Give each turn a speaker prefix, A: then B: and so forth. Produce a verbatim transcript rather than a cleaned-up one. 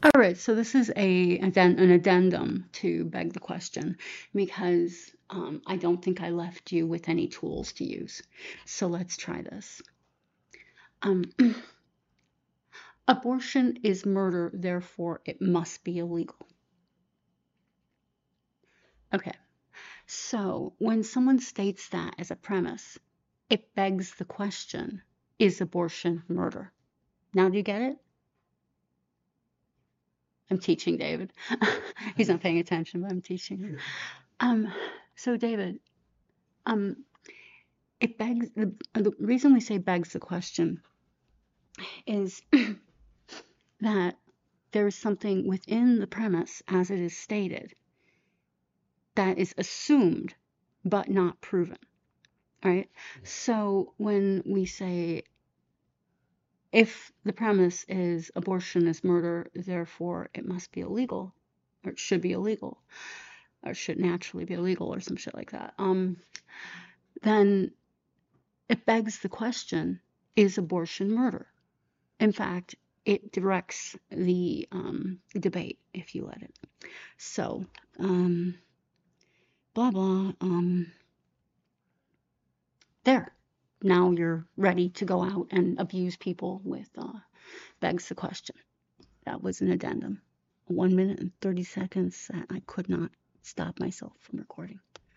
A: All right, so this is a addend- an addendum to beg the question because um, I don't think I left you with any tools to use. So let's try this. Um, abortion is murder, therefore it must be illegal. Okay, so when someone states that as a premise, it begs the question, is abortion murder? Now do you get it? I'm teaching David. He's not paying attention, but I'm teaching him. Um, so David, um, it begs the, the reason we say begs the question is that there is something within the premise as it is stated that is assumed but not proven, right? So when we say if the premise is abortion is murder, therefore it must be illegal, or it should be illegal, or should naturally be illegal, or some shit like that, um, then it begs the question, is abortion murder? In fact, it directs the um, debate if you let it. So, um, blah, blah, um, there. Now you're ready to go out and abuse people with uh, begs the question. That was an addendum. One minute and thirty seconds. I could not stop myself from recording.